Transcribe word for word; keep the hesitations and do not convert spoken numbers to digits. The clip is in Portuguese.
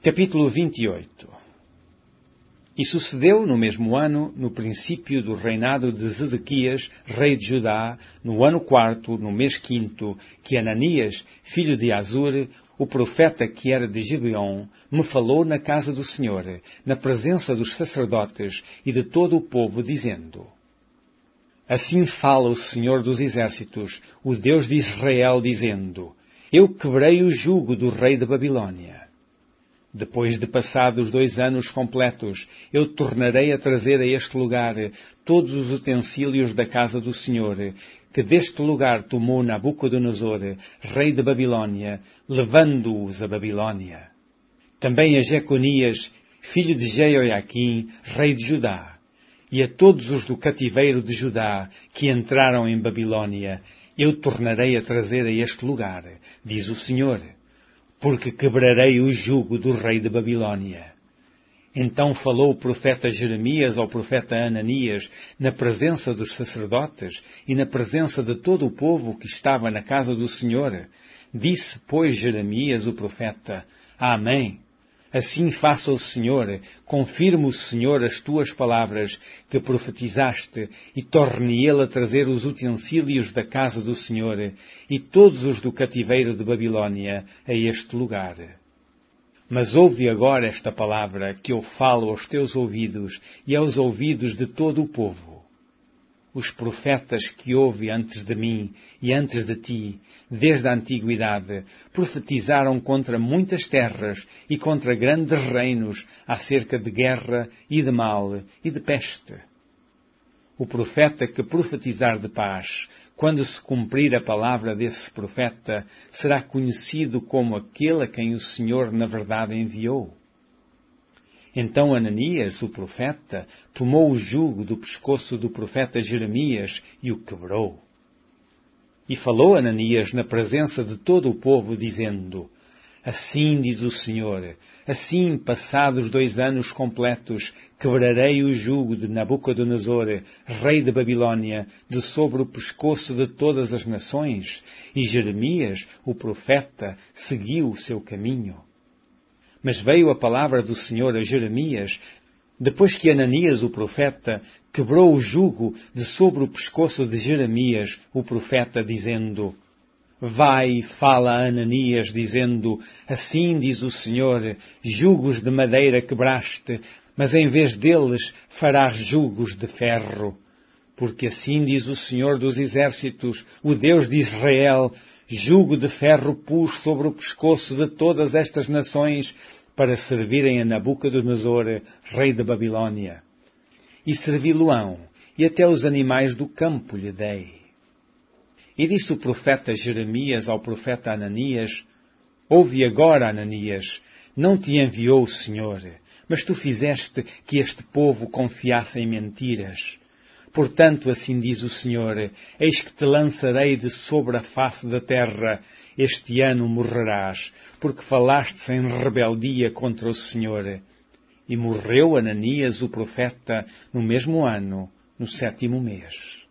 Capítulo vinte e oito. E sucedeu no mesmo ano, no princípio do reinado de Zedequias, rei de Judá, no ano quarto, no mês quinto, que Ananias, filho de Azur, o profeta que era de Gibeon, me falou na casa do Senhor, na presença dos sacerdotes e de todo o povo, dizendo: Assim fala o Senhor dos Exércitos, o Deus de Israel, dizendo: Eu quebrei o jugo do rei da Babilônia. Depois de passados dois anos completos, eu tornarei a trazer a este lugar todos os utensílios da casa do Senhor, que deste lugar tomou Nabucodonosor, rei da Babilônia, levando-os a Babilônia. Também a Jeconias, filho de Jeoiaquim, rei de Judá, e a todos os do cativeiro de Judá que entraram em Babilônia, eu tornarei a trazer a este lugar, diz o Senhor, porque quebrarei o jugo do rei da Babilônia. Então falou o profeta Jeremias ao profeta Ananias, na presença dos sacerdotes e na presença de todo o povo que estava na casa do Senhor. Disse, pois, Jeremias, o profeta: Amém. Assim faça o Senhor, confirme o Senhor as tuas palavras que profetizaste, e torne ele a trazer os utensílios da casa do Senhor e todos os do cativeiro de Babilônia a este lugar. Mas ouve agora esta palavra que eu falo aos teus ouvidos e aos ouvidos de todo o povo. Os profetas que houve antes de mim e antes de ti, desde a antiguidade, profetizaram contra muitas terras e contra grandes reinos acerca de guerra e de mal e de peste. O profeta que profetizar de paz, quando se cumprir a palavra desse profeta, será conhecido como aquele a quem o Senhor na verdade enviou. Então Ananias, o profeta, tomou o jugo do pescoço do profeta Jeremias e o quebrou. E falou Ananias na presença de todo o povo, dizendo: Assim diz o Senhor, assim, passados dois anos completos, quebrarei o jugo de Nabucodonosor, rei da Babilônia, de sobre o pescoço de todas as nações. E Jeremias, o profeta, seguiu o seu caminho. Mas veio a palavra do Senhor a Jeremias, depois que Ananias, o profeta, quebrou o jugo de sobre o pescoço de Jeremias, o profeta, dizendo: Vai, fala a Ananias, dizendo: Assim diz o Senhor, jugos de madeira quebraste, mas em vez deles farás jugos de ferro. Porque assim diz o Senhor dos Exércitos, o Deus de Israel: Jugo de ferro pus sobre o pescoço de todas estas nações para servirem a Nabucodonosor, rei da Babilônia. E servi-lo-ão, e até os animais do campo lhe dei. E disse o profeta Jeremias ao profeta Ananias: Ouve agora, Ananias, não te enviou o Senhor, mas tu fizeste que este povo confiasse em mentiras. Portanto, assim diz o Senhor: Eis que te lançarei de sobre a face da terra. Este ano morrerás, porque falaste em rebeldia contra o Senhor. E morreu Ananias, o profeta, no mesmo ano, no sétimo mês.